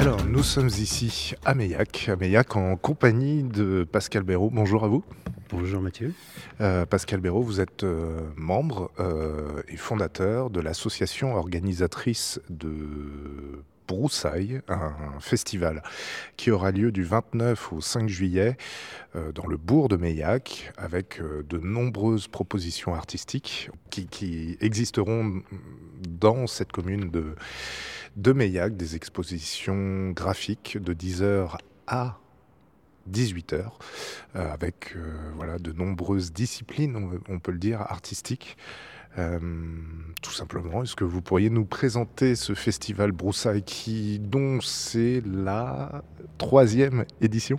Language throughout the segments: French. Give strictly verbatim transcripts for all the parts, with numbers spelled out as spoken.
Alors, nous sommes ici à Meillac, à Meillac en compagnie de Pascal Béraud. Bonjour à vous. Bonjour Mathieu. Euh, Pascal Béraud, vous êtes euh, membre euh, et fondateur de l'association organisatrice de Broussailles, un festival qui aura lieu du vingt-neuf au cinq juillet euh, dans le bourg de Meillac, avec euh, de nombreuses propositions artistiques qui, qui existeront dans cette commune de, de Meillac, des expositions graphiques de dix heures à dix-huit heures, euh, avec euh, voilà, de nombreuses disciplines, on, on peut le dire, artistiques. Euh, tout simplement, est-ce que vous pourriez nous présenter ce festival Broussailles qui, dont c'est la troisième édition?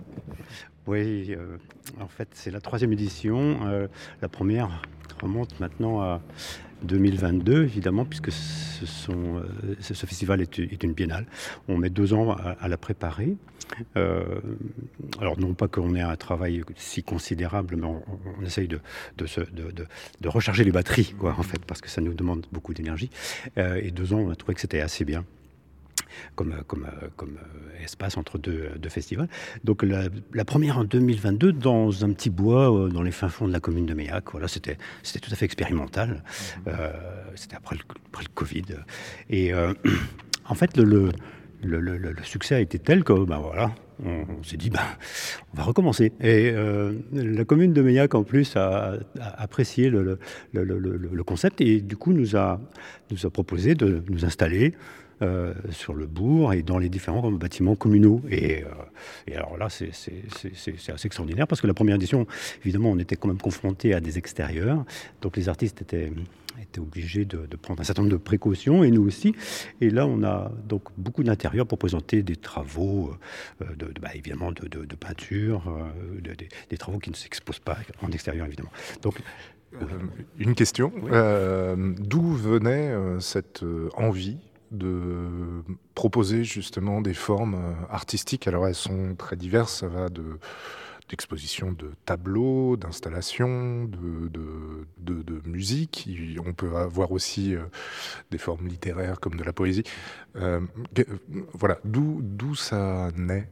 Oui, euh, en fait, c'est la troisième édition. Euh, la première remonte maintenant à deux mille vingt-deux, évidemment, puisque ce, sont, euh, ce ce festival est, est une biennale. On met deux ans à, à la préparer. Euh, alors, non pas qu'on ait un travail si considérable, mais on, on essaye de, de, se, de, de, de recharger les batteries, quoi, en fait, parce que ça nous demande beaucoup d'énergie. Euh, et deux ans, on a trouvé que c'était assez bien comme, comme, comme espace entre deux, deux festivals. Donc la, la première en deux mille vingt-deux dans un petit bois dans les fins fonds de la commune de Meillac. Voilà, c'était, c'était tout à fait expérimental. Euh, c'était après le, après le Covid. Et euh, en fait, le, le, le, le, le succès a été tel que, ben voilà, on, on s'est dit, ben, on va recommencer. Et euh, la commune de Meillac, en plus, a, a apprécié le, le, le, le, le concept et du coup nous a, nous a proposé de nous installer Euh, sur le bourg et dans les différents bâtiments communaux. Et, euh, et alors là, c'est, c'est, c'est, c'est assez extraordinaire parce que la première édition, évidemment, on était quand même confronté à des extérieurs. Donc les artistes étaient, étaient obligés de, de prendre un certain nombre de précautions et nous aussi. Et là, on a donc beaucoup d'intérieurs pour présenter des travaux, euh, de, de, bah, évidemment, de, de, de peinture, euh, de, de, des travaux qui ne s'exposent pas en extérieur, évidemment. Donc, euh, une question. Oui. Euh, d'où venait euh, cette euh, envie de proposer justement des formes artistiques? Alors elles sont très diverses, ça va de d'expositions de tableaux, d'installations, de, de, de, de musique. On peut avoir aussi euh, des formes littéraires comme de la poésie. Euh, voilà, d'où, d'où ça naît?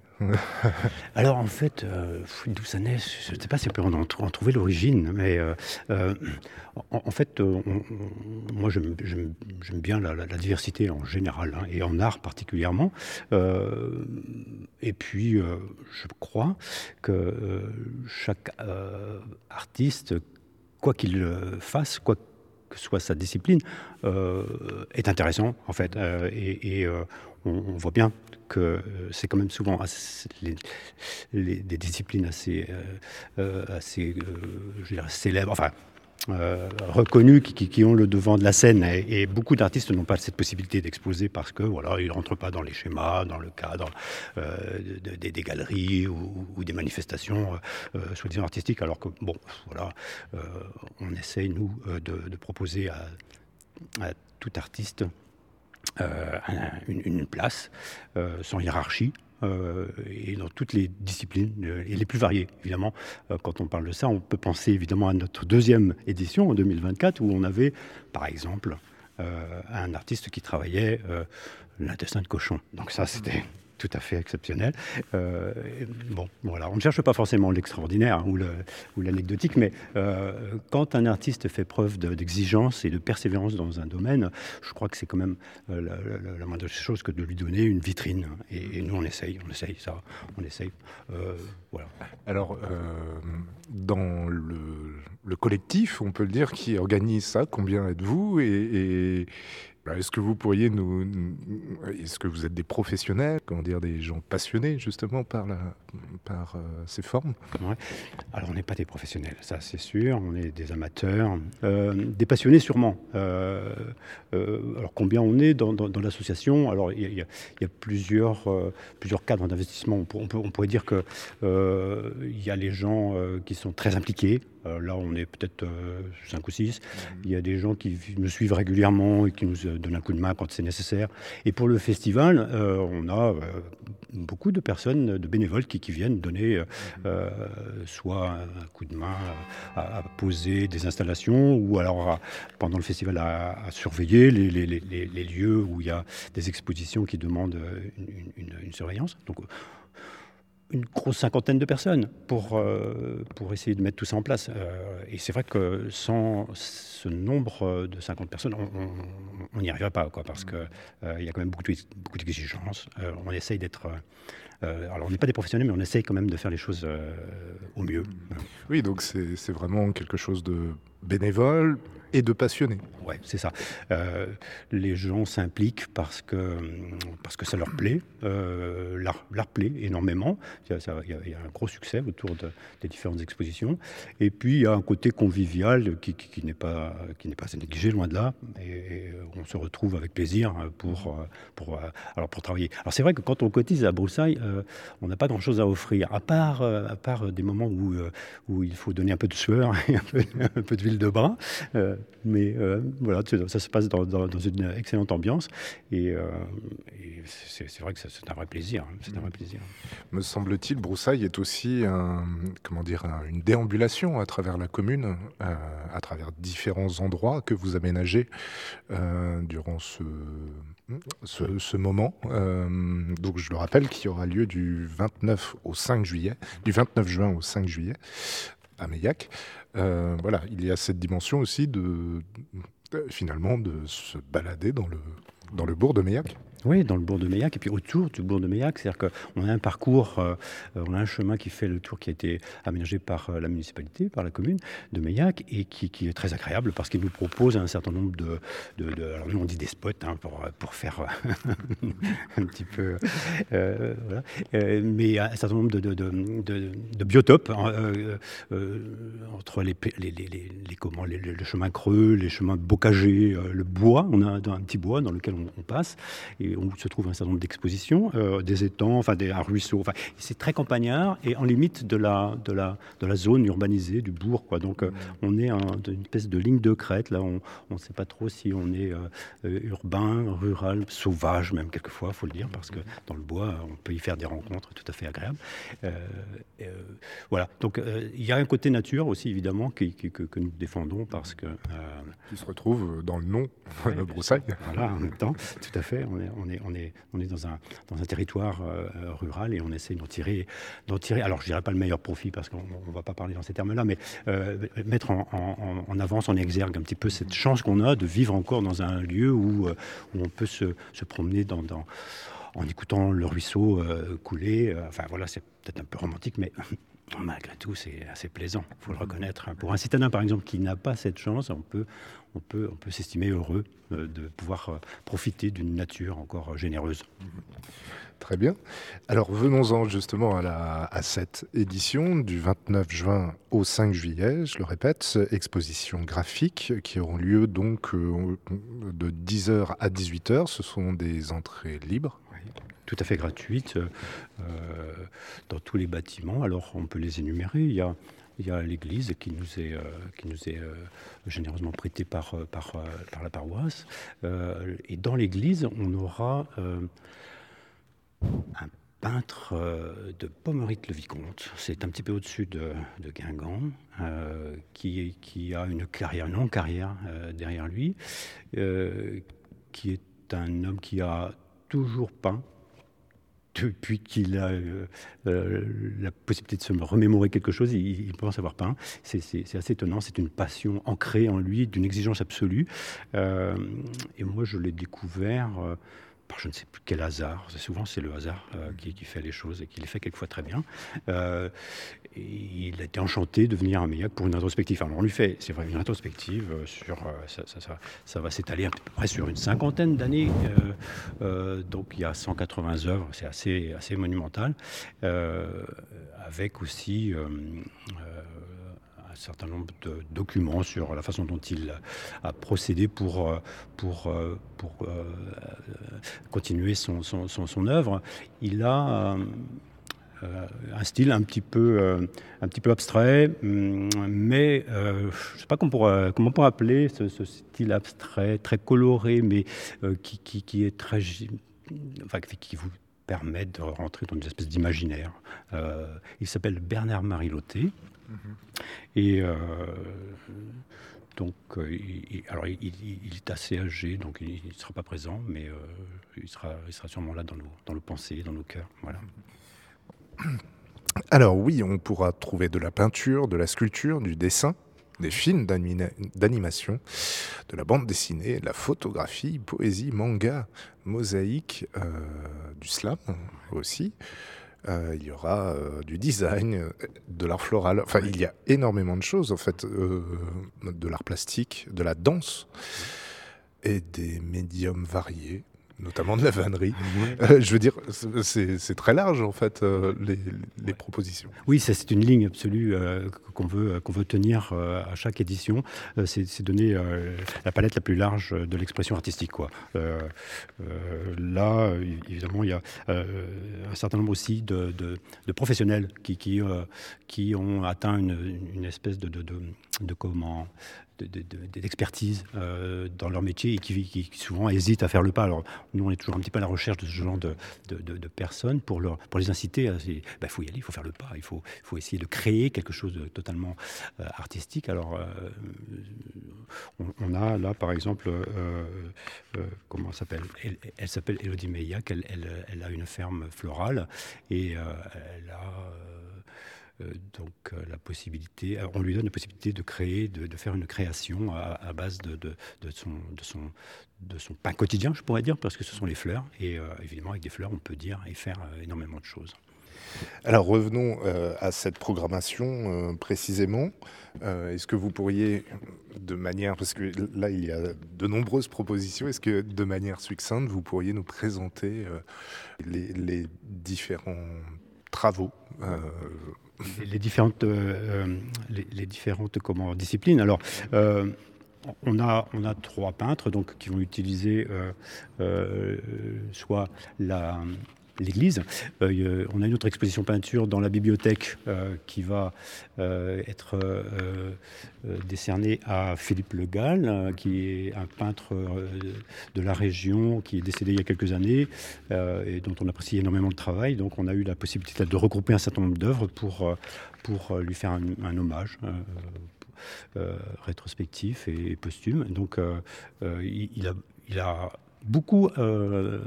Alors en fait, euh, d'où ça naît, je ne sais pas si on peut en, en trouver l'origine, mais euh, euh, en, en fait, on, on, moi j'aime, j'aime, j'aime bien la, la, la diversité en général, hein, et en art particulièrement. Euh, et puis, euh, je crois que euh, chaque euh, artiste, quoi qu'il fasse, quoi que soit sa discipline, euh, est intéressant en fait. Euh, et et euh, on, on voit bien que c'est quand même souvent assez, les, les, des disciplines assez, euh, assez euh, je dirais, célèbres, enfin euh, reconnues, qui, qui, qui ont le devant de la scène. Et, et beaucoup d'artistes n'ont pas cette possibilité d'exposer parce que voilà, ils ne rentrent pas dans les schémas, dans le cadre euh, de, de, des galeries ou, ou des manifestations euh, soi-disant artistiques. Alors que bon, voilà, euh, on essaye nous de, de proposer à, à tout artiste Euh, une, une place euh, sans hiérarchie euh, et dans toutes les disciplines euh, et les plus variées évidemment. Euh, quand on parle de ça, on peut penser évidemment à notre deuxième édition en deux mille vingt-quatre où on avait par exemple euh, un artiste qui travaillait euh, l'intestin de cochon. Donc ça c'était tout à fait exceptionnel. Euh, bon, voilà, on ne cherche pas forcément l'extraordinaire hein, ou, le, ou l'anecdotique, mais euh, quand un artiste fait preuve de, d'exigence et de persévérance dans un domaine, je crois que c'est quand même euh, la, la, la moindre chose que de lui donner une vitrine. Et, et nous, on essaye, on essaye ça, on essaye. Euh, voilà. Alors, euh, dans le, le collectif, on peut le dire, qui organise ça, combien êtes-vous? et, et... Est-ce que vous pourriez nous... Est-ce que vous êtes des professionnels, comment dire, des gens passionnés justement par, la, par euh, ces formes? Ouais. Alors on n'est pas des professionnels, ça c'est sûr, on est des amateurs, euh, des passionnés sûrement. Euh, euh, alors combien on est dans, dans, dans l'association? Alors il y, y, y a plusieurs, euh, plusieurs cadres d'investissement. On, on, peut, on pourrait dire qu'il euh, y a les gens euh, qui sont très impliqués. Euh, là, on est peut-être euh, cinq ou six. Il y a des gens qui nous suivent régulièrement et qui nous donnent un coup de main quand c'est nécessaire. Et pour le festival, euh, on a euh, beaucoup de personnes, de bénévoles qui, qui viennent donner euh, euh, soit un coup de main à, à poser des installations ou alors à, pendant le festival à, à surveiller les, les, les, les lieux où il y a des expositions qui demandent une, une, une surveillance. Donc, une grosse cinquantaine de personnes pour, euh, pour essayer de mettre tout ça en place. Euh, et c'est vrai que sans ce nombre de cinquante personnes, on n'y arriverait pas, quoi, parce qu'il euh, y a quand même beaucoup, de, beaucoup d'exigences. Euh, on essaye d'être... Euh, alors on n'est pas des professionnels, mais on essaye quand même de faire les choses euh, au mieux. Oui, donc c'est, c'est vraiment quelque chose de bénévole et de passionné. Oui, c'est ça. Euh, les gens s'impliquent parce que, parce que ça leur plaît. Euh, l'art, l'art plaît énormément. Il y, a, ça, il, y a, il y a un gros succès autour de, des différentes expositions. Et puis, il y a un côté convivial qui, qui, qui n'est pas, qui n'est pas assez négligé, loin de là. Et, et on se retrouve avec plaisir pour, pour, alors pour travailler. Alors, c'est vrai que quand on cotise à Broussailles, euh, on n'a pas grand-chose à offrir, à part, à part des moments où, où il faut donner un peu de sueur et un peu, un peu de huile de bras. Euh, mais euh, voilà, ça se passe dans, dans, dans une excellente ambiance et, euh, et c'est, c'est vrai que c'est un vrai plaisir. C'est un vrai plaisir. Me semble-t-il, Broussailles est aussi un, comment dire, un, une déambulation à travers la commune, euh, à travers différents endroits que vous aménagez euh, durant ce, ce, ce moment. Euh, donc je le rappelle qu'il y aura lieu du vingt-neuf au cinq juillet, du vingt-neuf juin au cinq juillet à Meillac. Euh, voilà, il y a cette dimension aussi de, de finalement de se balader dans le, dans le bourg de Meillac. Oui, dans le bourg de Meillac et puis autour du bourg de Meillac, c'est-à-dire qu'on a un parcours, euh, on a un chemin qui fait le tour qui a été aménagé par euh, la municipalité, par la commune de Meillac et qui, qui est très agréable parce qu'il nous propose un certain nombre de, de, de alors nous on dit des spots hein, pour, pour faire un petit peu, euh, voilà, euh, mais un certain nombre de, de, de, de, de biotopes hein, euh, euh, entre les, les, les, les, les comment, les, le chemin creux, les chemins bocagés, euh, le bois, on a un, un petit bois dans lequel on, on passe et où se trouve un certain nombre d'expositions, euh, des étangs, enfin des, un ruisseau. Enfin, c'est très campagnard et en limite de la, de la, de la zone urbanisée du bourg, quoi. Donc euh, on est en une espèce de ligne de crête. Là, on ne sait pas trop si on est euh, urbain, rural, sauvage même quelquefois, il faut le dire, parce que dans le bois, on peut y faire des rencontres tout à fait agréables. Euh, euh, voilà. Donc euh, il y a un côté nature aussi, évidemment, qui, qui, que, que nous défendons parce que... Euh, qui se retrouve dans le nom de ouais, Broussailles. Voilà, en même temps, tout à fait. On est, on est, on est, on est dans, un, dans un territoire euh, rural et on essaie d'en tirer, d'en tirer, alors je dirais pas le meilleur profit parce qu'on ne va pas parler dans ces termes-là, mais euh, mettre en, en, en avance, en exergue un petit peu cette chance qu'on a de vivre encore dans un lieu où, où on peut se, se promener dans, dans, en écoutant le ruisseau euh, couler. Enfin voilà, c'est peut-être un peu romantique, mais... malgré tout, c'est assez plaisant, il faut le reconnaître. Pour un citadin, par exemple, qui n'a pas cette chance, on peut, on peut, on peut s'estimer heureux euh, de pouvoir euh, profiter d'une nature encore euh, généreuse. Très bien. Alors venons-en justement à, la, à cette édition du vingt-neuf juin au cinq juillet, je le répète, exposition graphique qui auront lieu donc euh, de dix heures à dix-huit heures. Ce sont des entrées libres. Tout à fait gratuite euh, dans tous les bâtiments. Alors on peut les énumérer. Il y a, il y a l'église qui nous est, euh, qui nous est euh, généreusement prêtée par, par, par la paroisse. Euh, et dans l'église, on aura euh, un peintre euh, de Pommery-le-Vicomte. C'est un petit peu au-dessus de, de Guingamp, euh, qui, qui a une carrière, une longue carrière euh, derrière lui, euh, qui est un homme qui a toujours peint depuis qu'il a euh, euh, la possibilité de se remémorer quelque chose, il, il pense avoir peint. C'est, c'est, c'est assez étonnant, c'est une passion ancrée en lui, d'une exigence absolue. Euh, et moi, je l'ai découvert euh, par je ne sais plus quel hasard. Souvent, c'est le hasard euh, qui, qui fait les choses et qui les fait quelquefois très bien. Euh, et il a été enchanté de venir à Meillac pour une rétrospective. Alors, on lui fait, c'est vrai, une rétrospective sur... Euh, ça, ça, ça, ça va s'étaler à peu près sur une cinquantaine d'années. Euh, euh, donc, il y a cent quatre-vingts œuvres. C'est assez, assez monumental. Euh, avec aussi... Euh, euh, un certain nombre de documents sur la façon dont il a procédé pour, pour, pour euh, continuer son, son, son, son œuvre. Il a euh, un style un petit peu, euh, un petit peu abstrait, mais euh, je ne sais pas comment on pourrait, comment on pourrait appeler ce, ce style abstrait, très coloré, mais euh, qui, qui, qui est très... Enfin, qui vous permettent de rentrer dans une espèce d'imaginaire. Euh, il s'appelle Bernard-Marie Lotté. Mmh. Et euh, donc, euh, il, alors il, il, il est assez âgé, donc il ne sera pas présent, mais euh, il, sera, il sera sûrement là dans nos, dans nos pensées, dans nos cœurs. Voilà. Alors oui, on pourra trouver de la peinture, de la sculpture, du dessin, des films d'animation, de la bande dessinée, de la photographie, poésie, manga, mosaïque, euh, du slam aussi. Euh, il y aura euh, du design, euh, de l'art floral. Enfin, il y a énormément de choses, en fait. Euh, de l'art plastique, de la danse et des médiums variés, notamment de la vannerie. Euh, je veux dire, c'est, c'est très large, en fait, euh, les, les propositions. Oui, ça, c'est une ligne absolue euh, qu'on veut, qu'on veut tenir euh, à chaque édition. Euh, c'est, c'est donner euh, la palette la plus large de l'expression artistique, quoi. Euh, euh, là, évidemment, il y a euh, un certain nombre aussi de, de, de professionnels qui, qui, euh, qui ont atteint une, une espèce de, de, de, de comment... De, de, de, d'expertise euh, dans leur métier et qui, qui souvent hésitent à faire le pas. Alors nous, on est toujours un petit peu à la recherche de ce genre de, de, de, de personnes pour, leur, pour les inciter à... Il ben, faut y aller, il faut faire le pas, il faut, il faut essayer de créer quelque chose de totalement euh, artistique. Alors euh, on, on a là, par exemple, euh, euh, comment elle s'appelle elle, elle s'appelle Élodie Meillac, elle, elle, elle a une ferme florale et euh, elle a... Euh, Euh, donc euh, la possibilité, on lui donne la possibilité de créer, de, de faire une création à, à base de, de, de, son, de, son, de son pain quotidien, je pourrais dire, parce que ce sont les fleurs. Et euh, évidemment, avec des fleurs, on peut dire et faire euh, énormément de choses. Alors revenons euh, à cette programmation euh, précisément. Euh, est-ce que vous pourriez, de manière, parce que là il y a de nombreuses propositions, est-ce que de manière succincte, vous pourriez nous présenter euh, les, les différents travaux euh, les, les différentes, euh, les, les différentes comment, disciplines. Alors, euh, on a, on a trois peintres donc, qui vont utiliser euh, euh, soit la... l'église. Euh, on a une autre exposition peinture dans la bibliothèque euh, qui va euh, être euh, euh, décernée à Philippe Le Gall, euh, qui est un peintre euh, de la région, qui est décédé il y a quelques années euh, et dont on apprécie énormément le travail. Donc on a eu la possibilité de regrouper un certain nombre d'œuvres pour, pour lui faire un, un hommage. Euh, Euh, rétrospectif et posthume. Donc, euh, euh, il, il, a, il a beaucoup euh,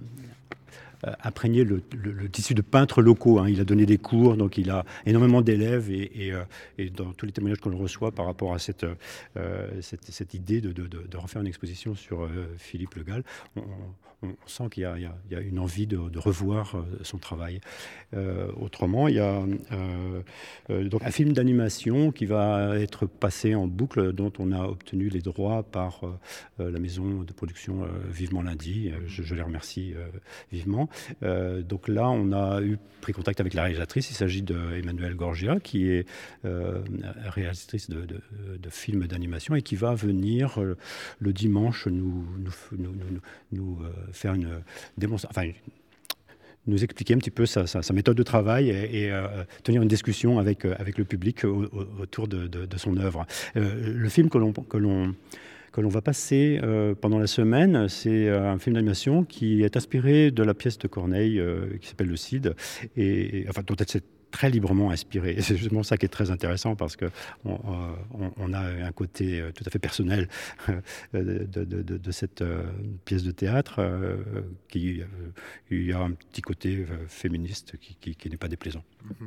imprégné le, le, le tissu de peintres locaux. Hein. Il a donné des cours, donc il a énormément d'élèves et, et, euh, et dans tous les témoignages qu'on reçoit par rapport à cette, euh, cette, cette idée de, de, de, de refaire une exposition sur euh, Philippe Le Gall, on, on sent qu'il y a, il y a, il y a une envie de, de revoir euh, son travail. Euh, autrement, il y a euh, euh, donc un film d'animation qui va être passé en boucle, dont on a obtenu les droits par euh, la maison de production euh, Vivement Lundi. Je, je les remercie euh, vivement. Euh, donc là, on a eu pris contact avec la réalisatrice. Il s'agit d'Emmanuelle Gorgia, qui est euh, réalisatrice de, de, de films d'animation et qui va venir euh, le dimanche nous, nous, nous, nous, nous euh, faire une démonstration, enfin, nous expliquer un petit peu sa, sa, sa méthode de travail et, et euh, tenir une discussion avec, avec le public au, au, autour de, de, de son œuvre. Euh, le film que l'on, que l'on que l'on va passer euh, pendant la semaine, c'est euh, un film d'animation qui est inspiré de la pièce de Corneille euh, qui s'appelle Le Cid, et, et enfin dont elle s'est très librement inspirée. Et c'est justement ça qui est très intéressant parce que on, on, on a un côté tout à fait personnel de, de, de, de cette euh, pièce de théâtre euh, qui euh, il y a un petit côté euh, féministe qui, qui, qui n'est pas déplaisant.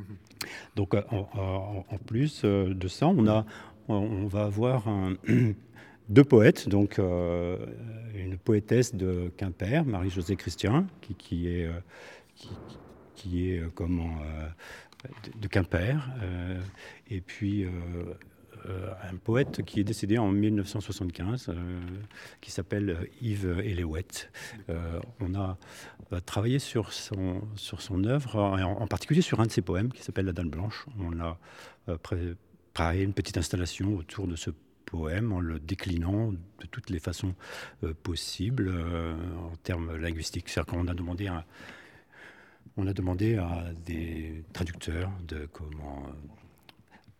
Donc en, en, en plus euh, de ça, on a on va avoir un deux poètes, donc euh, une poétesse de Quimper, Marie-Josée Christian, qui, qui est, euh, qui, qui est euh, comment, euh, de, de Quimper, euh, et puis euh, euh, un poète qui est décédé en mille neuf cent soixante-quinze, euh, qui s'appelle Yves Eléouette. Euh, on a euh, travaillé sur son, sur son œuvre, en, en particulier sur un de ses poèmes qui s'appelle La Dame Blanche. On a euh, préparé une petite installation autour de ce poème en le déclinant de toutes les façons euh, possibles euh, en termes linguistiques. C'est-à-dire qu'on a demandé à, on a demandé à des traducteurs de comment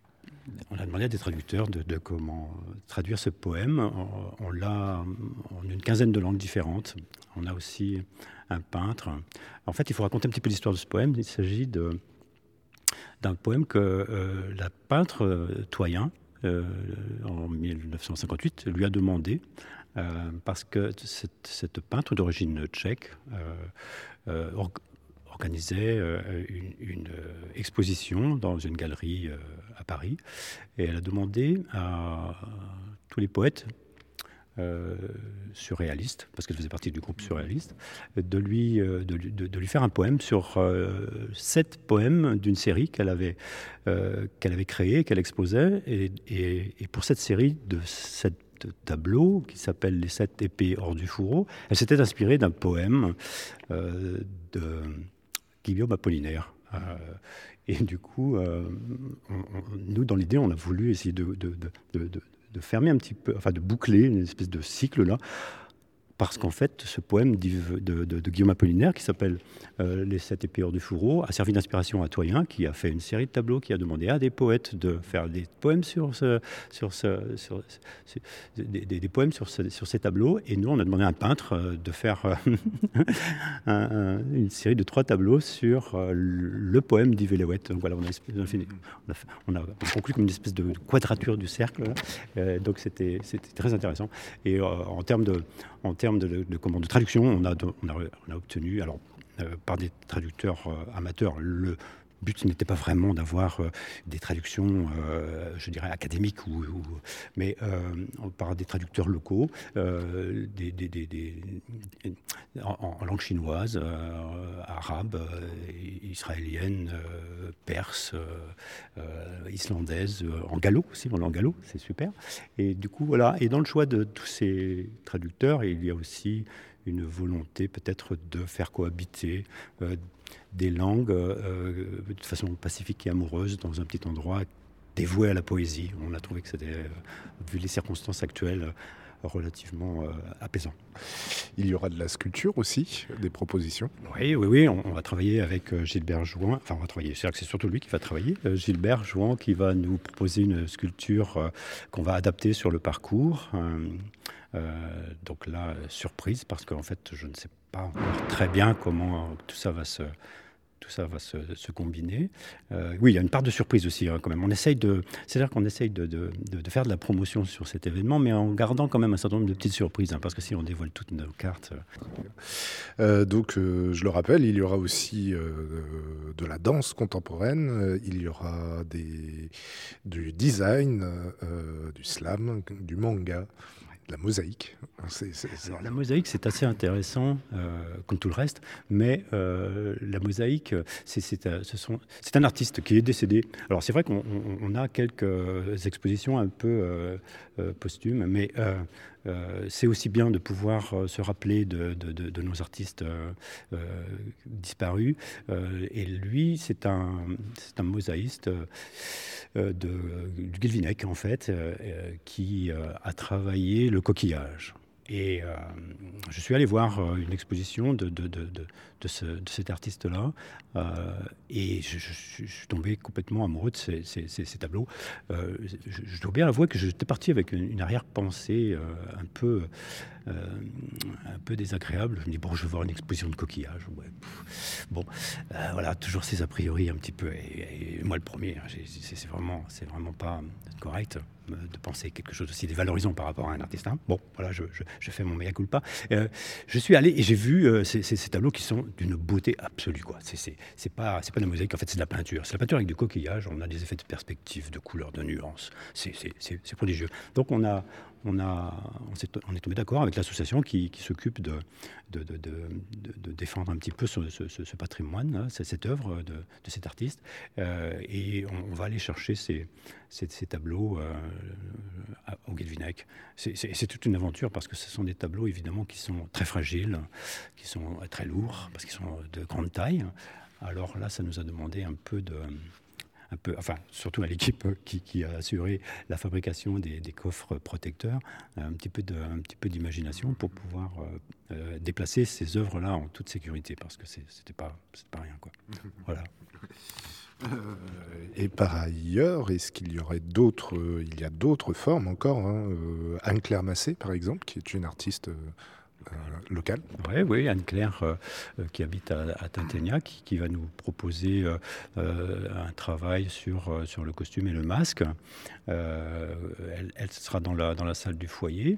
on a demandé à des traducteurs de, de comment traduire ce poème. On, on l'a en une quinzaine de langues différentes. On a aussi un peintre. En fait, il faut raconter un petit peu l'histoire de ce poème. Il s'agit de, d'un poème que euh, la peintre euh, Toyen, euh, en mille neuf cent cinquante-huit, lui a demandé, euh, parce que cette, cette peintre d'origine tchèque euh, euh, or, organisait euh, une, une euh, exposition dans une galerie euh, à Paris, et elle a demandé à tous les poètes Euh, surréaliste, parce qu'elle faisait partie du groupe surréaliste, de lui, euh, de, de, de lui faire un poème sur euh, sept poèmes d'une série qu'elle avait, euh, qu'elle avait créée, qu'elle exposait. Et, et, et pour cette série de sept tableaux, qui s'appelle Les sept épées hors du fourreau, elle s'était inspirée d'un poème euh, de Guillaume Apollinaire. Euh, et du coup, euh, on, on, nous, dans l'idée, on a voulu essayer de, de, de, de, de de fermer un petit peu, enfin de boucler une espèce de cycle là, parce qu'en fait, ce poème de, de, de, de Guillaume Apollinaire, qui s'appelle euh, Les sept épées hors du fourreau, a servi d'inspiration à Toyen, qui a fait une série de tableaux, qui a demandé à des poètes de faire des poèmes sur, ce, sur, ce, sur, sur des, des, des poèmes sur, ce, sur ces tableaux. Et nous, on a demandé à un peintre de faire un, un, une série de trois tableaux sur euh, le poème d'Yves Léouette. Donc voilà, on a, on a, fait, on a, on a conclu comme une espèce de quadrature du cercle. Euh, donc c'était, c'était très intéressant. Et euh, en termes de En termes de, de, de, de traduction, on a, on a, on a obtenu, alors, euh, par des traducteurs euh, amateurs, le but n'était pas vraiment d'avoir euh, des traductions, euh, je dirais, académiques, ou, ou, mais euh, par des traducteurs locaux, euh, des, des, des, des, en, en langue chinoise, euh, arabe, euh, israélienne, euh, perse, euh, islandaise, euh, en gallo aussi, en langue gallo, c'est super. Et du coup, voilà. Et dans le choix de tous ces traducteurs, il y a aussi une volonté peut-être de faire cohabiter euh, des langues euh, de façon pacifique et amoureuse dans un petit endroit dévoué à la poésie. On a trouvé que c'était, euh, vu les circonstances actuelles, relativement euh, apaisant. Il y aura de la sculpture aussi, des propositions. Oui, oui, oui. On, on va travailler avec euh, Gilbert Jouan. Enfin, on va travailler. C'est-à-dire que c'est surtout lui qui va travailler. Euh, Gilbert Jouan qui va nous proposer une sculpture euh, qu'on va adapter sur le parcours. Euh, euh, donc là, euh, surprise, parce qu'en fait, je ne sais pas encore très bien comment euh, tout ça va se... Tout ça va se, se combiner. Euh, oui, il y a une part de surprise aussi, hein, quand même. On essaye de, c'est-à-dire qu'on essaye de, de, de, de faire de la promotion sur cet événement, mais en gardant quand même un certain nombre de petites surprises, hein, parce que si on dévoile toutes nos cartes... Euh, donc, euh, je le rappelle, il y aura aussi euh, de la danse contemporaine, euh, il y aura des, du design, euh, du slam, du manga, de la mosaïque. C'est, c'est, c'est... Alors, la mosaïque, c'est assez intéressant, euh, comme tout le reste, mais euh, la mosaïque, c'est, c'est, euh, ce sont, c'est un artiste qui est décédé. Alors, c'est vrai qu'on on, on a quelques expositions un peu euh, euh, posthumes, mais euh, euh, c'est aussi bien de pouvoir euh, se rappeler de, de, de, de nos artistes euh, euh, disparus. Euh, et lui, c'est un, c'est un mosaïste euh, de, du Guilvinec, en fait, euh, qui euh, a travaillé le coquillage. Et euh, je suis allé voir euh, une exposition de, de, de, de, de, ce, de cet artiste-là, euh, et je, je, je suis tombé complètement amoureux de ces, ces, ces, ces tableaux. Euh, je, je dois bien avouer que j'étais parti avec une, une arrière-pensée euh, un peu... Euh, un peu désagréable. Je me dis, bon, je vais voir une exposition de coquillages. Ouais, bon, euh, voilà, toujours ces a priori un petit peu. Et, et moi, le premier, hein, c'est, c'est, vraiment, c'est vraiment pas correct de penser quelque chose aussi dévalorisant par rapport à un artiste. Hein. Bon, voilà, je, je, je fais mon mea culpa. Euh, je suis allé et j'ai vu euh, ces, ces, ces tableaux qui sont d'une beauté absolue. Quoi. C'est, c'est, c'est, pas, c'est pas de la mosaïque, en fait, c'est de la peinture. C'est de la peinture avec du coquillage. On a des effets de perspective, de couleurs, de nuances. C'est, c'est, c'est, c'est prodigieux. Donc, on a. On, a, on, s'est, on est tombé d'accord avec l'association qui, qui s'occupe de, de, de, de, de défendre un petit peu ce, ce, ce patrimoine, hein, cette œuvre de, de cet artiste. Euh, et on, on va aller chercher ces, ces, ces tableaux euh, au Guilvinec. C'est, c'est, c'est toute une aventure parce que ce sont des tableaux évidemment qui sont très fragiles, qui sont très lourds, parce qu'ils sont de grande taille. Alors là, ça nous a demandé un peu de... Un peu, enfin, surtout à l'équipe qui, qui a assuré la fabrication des, des coffres protecteurs, un petit peu, de, un petit peu d'imagination pour pouvoir euh, euh, déplacer ces œuvres-là en toute sécurité, parce que c'est, c'était pas, c'était pas rien, quoi. Voilà. Heu et par ailleurs, est-ce qu'il y aurait d'autres, heu, il y a d'autres formes encore, hein, heu, Anne-Claire Massé, par exemple, qui est une artiste, heu heu, locale? Ouais, oui, Anne-Claire, heu heu, qui habite à à Tinténiac, qui qui va nous proposer, heu heu, un travail sur, heu, sur le costume et le masque. Heu, elle elle sera dans la dans la salle du foyer.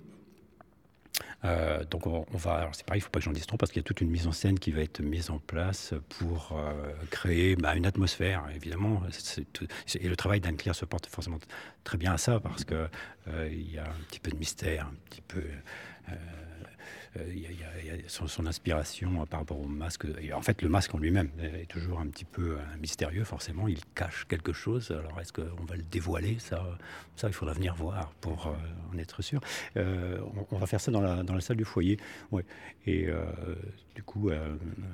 Heu, donc on on va alors c'est pareil, il ne faut pas que j'en dise trop parce qu'il y a toute une mise en scène qui va être mise en place pour, heu, créer, bah, une atmosphère évidemment. C'est c'est tout c'est et le travail d'Anne-Claire se porte forcément très bien à ça parce que, heu, il y a un petit peu de mystère, un petit peu, heu heu, il y a il y a il y a son son inspiration, heu, par rapport au masque, et en fait le masque en lui-même est est toujours un petit peu, heu, mystérieux forcément. Il cache quelque chose. Alors est-ce qu'on va le dévoiler? Ça, ça il faudra venir voir pour, heu, en être sûr. Heu, on on va faire ça dans la dans la salle du foyer, ouais, et heu, du coup, heu,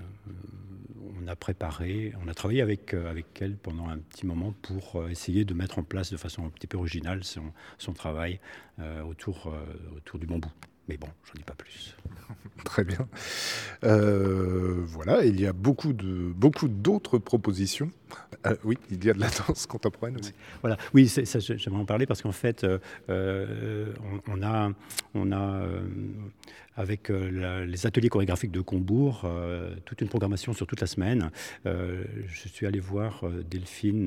on a préparé on a travaillé avec, heu, avec elle pendant un petit moment pour, heu, essayer de mettre en place de façon un petit peu originale son son travail, heu, autour, heu, autour du bambou. Mais bon, j'en dis pas plus. Très bien. Heu, voilà, il y a beaucoup de beaucoup d'autres propositions. Heu, oui, il y a de la danse contemporaine Ouais, aussi? voilà. Oui, c'est ça, je j'aimerais en parler parce qu'en fait, heu heu, on on a on a, hem, avec, heu, la les ateliers chorégraphiques de Combourg, heu, toute une programmation sur toute la semaine. Heu, je suis allé voir, heu, Delphine,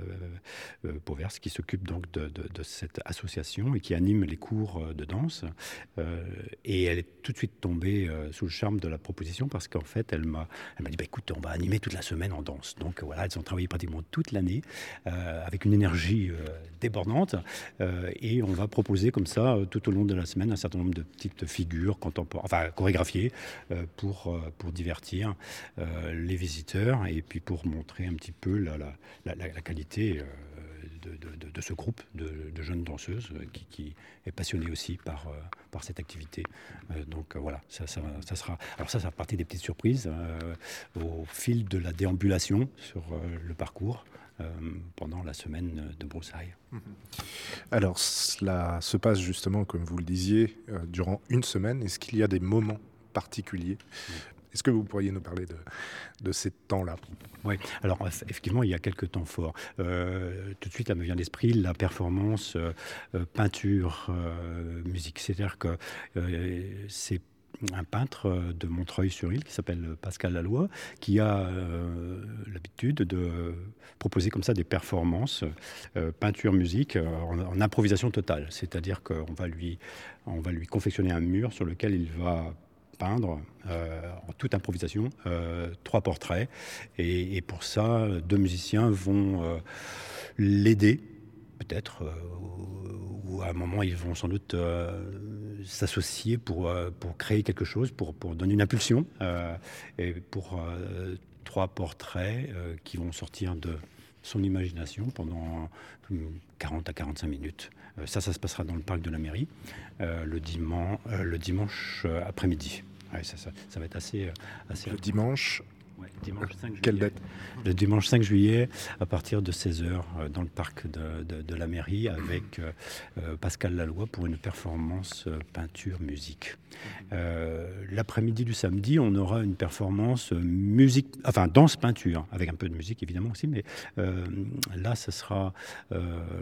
heu heu, Pauvers, qui s'occupe donc de de de cette association et qui anime les cours, heu, de danse. Heu et elle est tout de suite tombée, heu, sous le charme de la proposition parce qu'en fait, elle m'a elle m'a dit: «Bah, écoute, on va animer toute la semaine en danse». Donc voilà, elles ont travaillé pratiquement toute l'année, heu, avec une énergie, heu, débordante, heu et on va proposer comme ça, heu, tout au long de la semaine, un certain nombre de petites figures contempora enfin chorégraphiées, heu, pour, heu, pour divertir, heu, les visiteurs et puis pour montrer un petit peu la la la la la qualité, heu, de de de de ce groupe de de jeunes danseuses, heu, qui qui est passionné aussi par, heu, par cette activité. Heu, donc, heu, voilà, ça ça ça sera alors ça, ça fait partie des petites surprises, heu, au fil de la déambulation sur, heu, le parcours, hem, pendant la semaine de broussailles. Mmh. Alors cela se passe justement, comme vous le disiez, heu, durant une semaine. Est-ce qu'il y a des moments particuliers? Oui. Est-ce que vous pourriez nous parler de de ces temps-là? Ouais, alors eff effectivement, il y a quelques temps forts. Heu, tout de suite, là me vient à l'esprit la performance, heu heu, peinture, heu, musique. C'est-à-dire que, heu, c'est un peintre, heu, de Montreuil-sur-Île qui s'appelle Pascal Laloy, qui a, heu, l'habitude de proposer comme ça des performances, heu, peinture, musique, heu, en en improvisation totale. C'est-à-dire qu'on va lui on va lui confectionner un mur sur lequel il va peindre, heu, en toute improvisation, heu, trois portraits et et pour ça, deux musiciens vont, heu, l'aider peut-être, heu, ou ou à un moment ils vont sans doute, heu, s'associer pour, heu, pour créer quelque chose, pour pour donner une impulsion, heu et pour, heu, trois portraits, heu, qui vont sortir de son imagination pendant, mmh, quarante à quarante-cinq minutes. Heu, ça, ça se passera dans le parc de la mairie, heu, le diman heu, le dimanche, heu, après-midi. Ouais, ça ça ça va être assez, heu, assez Le intense. dimanche, Ouais, heu, dimanche cinq quelle juillet. date? Le dimanche cinq juillet, à partir de seize heures, heu, dans le parc de de de la mairie avec, heu heu, Pascal Laloy pour une performance, heu, peinture, musique. Heu, l'après-midi du samedi, on aura une performance, heu, musique enfin danse-peinture, avec un peu de musique évidemment aussi, mais, hem, là, ce sera, heu,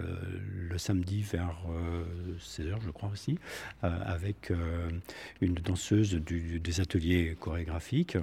le samedi vers, heu, seize heures je crois aussi, heu, avec, heu, une danseuse du des ateliers chorégraphiques,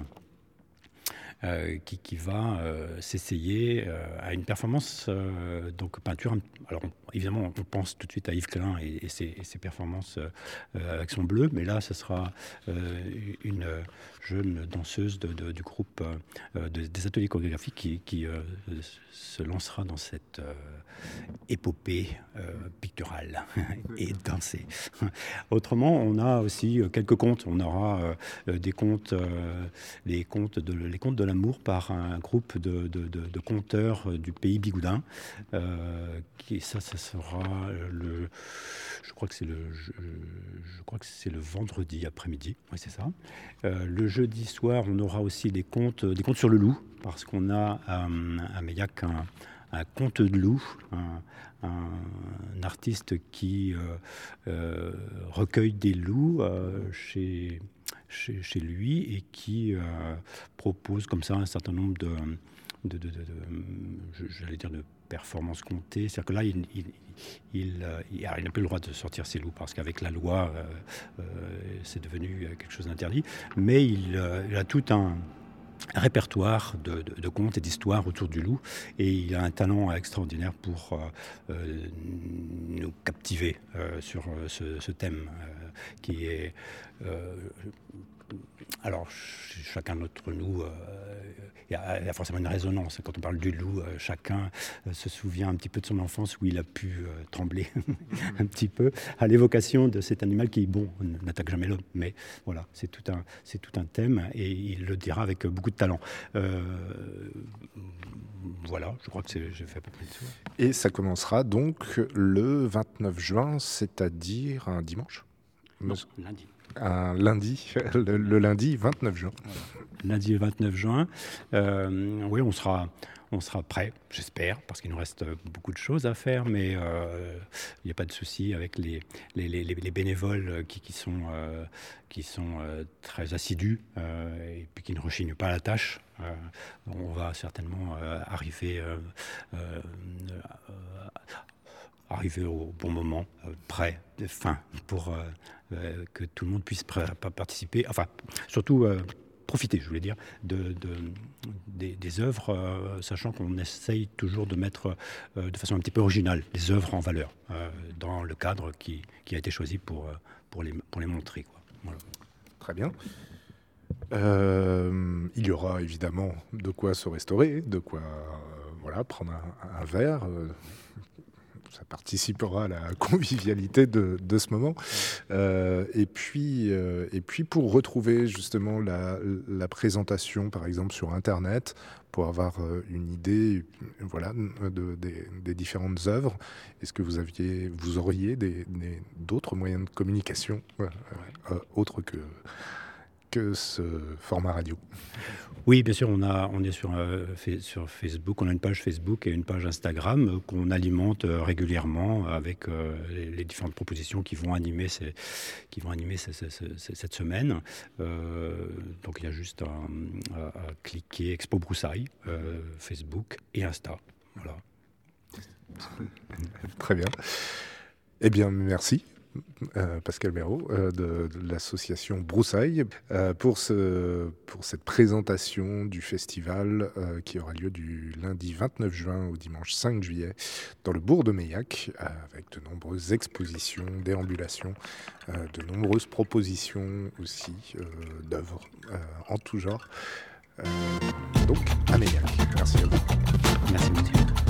heu, qui qui va, heu, s'essayer, heu, à une performance, heu, donc peinture. Alors on évidemment, on pense tout de suite à Yves Klein et et ses et ses performances, heu heu, avec son bleu, mais là, ce sera, heu, une, heu, jeune danseuse de de du groupe, heu heu, de des ateliers chorégraphiques qui qui, heu, se lancera dans cette, heu, épopée, heu, picturale et dansée. Autrement, on a aussi, heu, quelques contes. On aura, heu heu, des contes, heu, les contes de les contes de l'amour par un groupe de de de de conteurs, heu, du pays bigoudin, heu, qui ça, ça sera, heu, le je crois que c'est le je je crois que c'est le vendredi après-midi. Oui, c'est ça. Heu, le jeudi soir, on aura aussi des contes, des contes sur le loup parce qu'on a, hem, à Maillac un un conte de loup, un un artiste qui, heu heu, recueille des loups, heu, chez chez chez lui et qui, heu, propose comme ça un certain nombre de de, de, de, de je, j'allais dire de performance comptée. C'est-à-dire que là, il, il, il, il, il n'a plus le droit de sortir ses loups parce qu'avec la loi, euh, euh, c'est devenu quelque chose d'interdit. Mais il, euh, il a tout un un répertoire de, de, de contes et d'histoires autour du loup, et il a un talent extraordinaire pour euh, euh, nous captiver euh, sur ce, ce thème euh, qui est... Euh, alors, ch- chacun d'entre nous, euh, il y, a il y a forcément une résonance. Quand on parle du loup, euh, chacun euh, se souvient un petit peu de son enfance où il a pu euh, trembler un petit peu à l'évocation de cet animal qui, bon, n'attaque jamais l'homme. Mais voilà, c'est tout un, c'est tout un thème, et il le dira avec beaucoup de talent. Euh, voilà, je crois que c'est, j'ai fait à peu près le tour. Et ça commencera donc le vingt-neuf juin, c'est-à-dire un dimanche ? Non, lundi. Un lundi, le, le lundi vingt-neuf juin. Voilà. Lundi vingt-neuf juin. Euh, oui, on sera, on sera prêt, j'espère, parce qu'il nous reste beaucoup de choses à faire, mais il euh, n'y a pas de souci avec les, les, les, les bénévoles qui, qui sont, euh, qui sont euh, très assidus euh, et puis qui ne rechignent pas à la tâche. Euh, on va certainement euh, arriver... Euh, euh, euh, arriver au bon moment, euh, prêt, fin, pour euh, euh, que tout le monde puisse pr- participer, enfin, surtout euh, profiter, je voulais dire, de, de, des, des œuvres, euh, sachant qu'on essaye toujours de mettre euh, de façon un petit peu originale les œuvres en valeur, euh, dans le cadre qui, qui a été choisi pour, pour, les, pour les montrer, quoi. Voilà. Très bien. Euh, il y aura évidemment de quoi se restaurer, de quoi euh, voilà, prendre un, un verre. Euh, ça participera à la convivialité de, de ce moment. Euh, et, puis, euh, et puis pour retrouver justement la, la présentation, par exemple, sur Internet, pour avoir une idée voilà, de, des, des différentes œuvres, est-ce que vous, aviez, vous auriez des, des, d'autres moyens de communication euh, euh, autres que... que ce format radio? Oui, bien sûr, on, a, on est sur, euh, fait, sur Facebook, on a une page Facebook et une page Instagram euh, qu'on alimente euh, régulièrement avec euh, les, les différentes propositions qui vont animer, ces, qui vont animer ces, ces, ces, cette semaine. Euh, donc il y a juste à, à, à cliquer Expo Broussailles, euh, Facebook et Insta. Voilà. Très bien. Eh bien, merci. Euh, Pascal Méraud euh, de, de l'association Broussailles euh, pour, ce, pour cette présentation du festival euh, qui aura lieu du lundi vingt-neuf juin au dimanche cinq juillet dans le bourg de Meillac, euh, avec de nombreuses expositions, déambulations, euh, de nombreuses propositions aussi euh, d'œuvres euh, en tout genre. Euh, donc à Meillac. Merci à vous. Merci, monsieur.